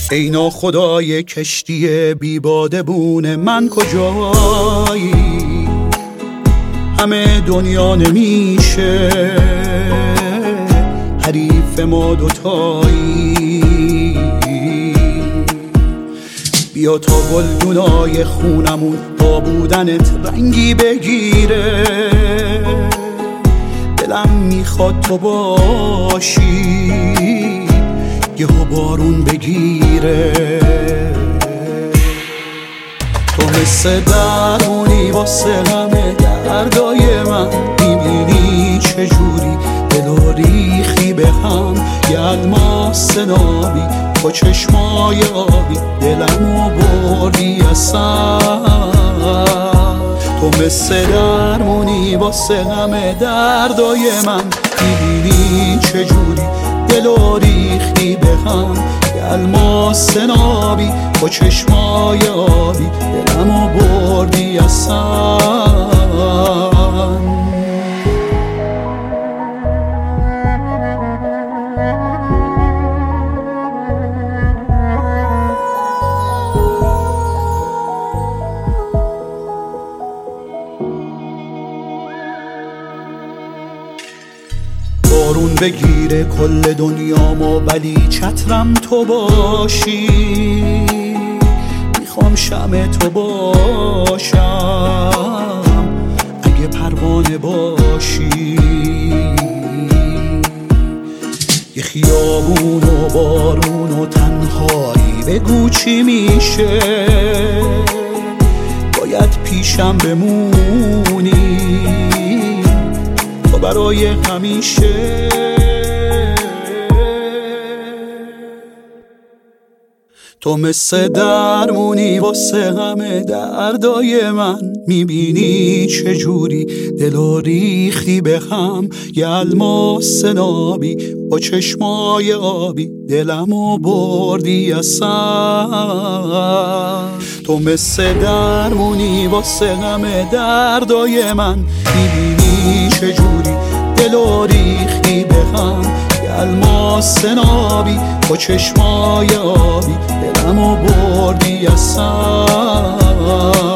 ای ناخدای کشتی بی بادبون من کجایی؟ همه دنیا نمیشه حریف ما دوتایی. بیا تا گلدونای خونمون با بودنت رنگی بگیره، دلم میخواد تو باشی یهو بارون بگیره. تو مثل درمونی واسه همه دردای من، میبینی چجوری دل و ریخی به هم یه الماس نابی با چشمای آبی دلمو بردی اصلا. تو مثل درمونی واسه همه دردای من، میبینی چجوری دل و ریختی به هم یه الماس نابی با چشمای آبی دلمو بردی اصلا. بارون بگیره کل دنیامو ولی چترم تو باشی، میخوام شمع تو باشم اگه پروانه باشی. یه خیابون و بارون و تنهایی بگو چی میشه، باید پیشم بمونی تو برای همیشه. تو مثل درمونی واسه همه دردای من، میبینی چجوری دل و ریختی به هم یه الماس نابی با چشمای آبی دلمو بردی اصلا. تو مثل درمونی واسه همه دردای من، میبینی چجوری دل و ریختی به هم یه الماس نابی با چشمای آبی دلمو بردی اصلا.